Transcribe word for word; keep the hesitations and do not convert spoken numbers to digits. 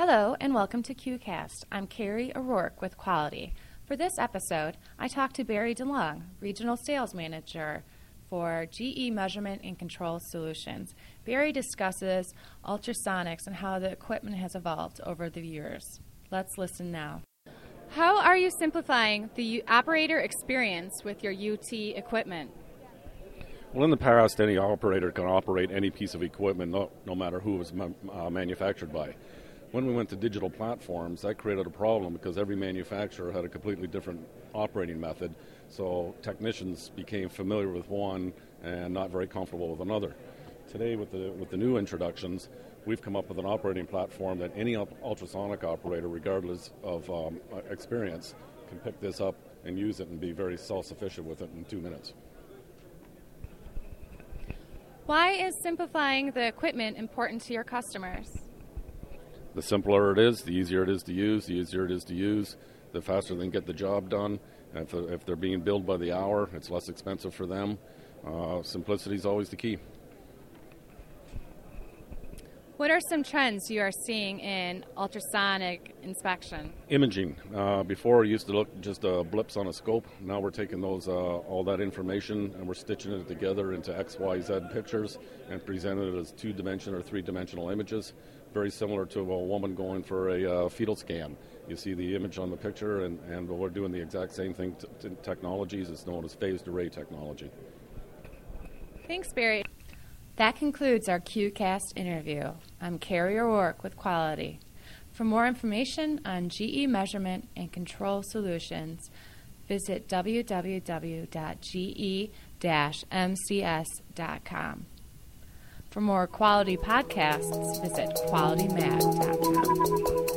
Hello and welcome to QCast. I'm Carrie O'Rourke with Quality. For this episode, I talked to Barry DeLong, Regional Sales Manager for G E Measurement and Control Solutions. Barry discusses ultrasonics and how the equipment has evolved over the years. Let's listen now. How are you simplifying the operator experience with your U T equipment? Well, in the past, any operator can operate any piece of equipment, no, no matter who it was ma- uh, manufactured by. When we went to digital platforms, that created a problem because every manufacturer had a completely different operating method, so technicians became familiar with one and not very comfortable with another. Today, with the with the new introductions, we've come up with an operating platform that any up- ultrasonic operator, regardless of um, experience, can pick this up and use it and be very self-sufficient with it in two minutes. Why is simplifying the equipment important to your customers? The simpler it is, the easier it is to use, the easier it is to use, the faster they can get the job done. And if, if they're being billed by the hour, it's less expensive for them. Uh, simplicity is always the key. What are some trends you are seeing in ultrasonic inspection? Imaging. Uh, before it used to look just uh, blips on a scope. Now we're taking those uh, all that information and we're stitching it together into X Y Z pictures and presenting it as two-dimensional or three-dimensional images. Very similar to a woman going for a uh, fetal scan. You see the image on the picture, and, and we're doing the exact same thing to, to technologies. It's known as phased array technology. Thanks, Barry. That concludes our QCast interview. I'm Carrie O'Rourke with Quality. For more information on G E Measurement and Control Solutions, visit w w w dot g e dash m c s dot com. For more Quality podcasts, visit quality mag dot com.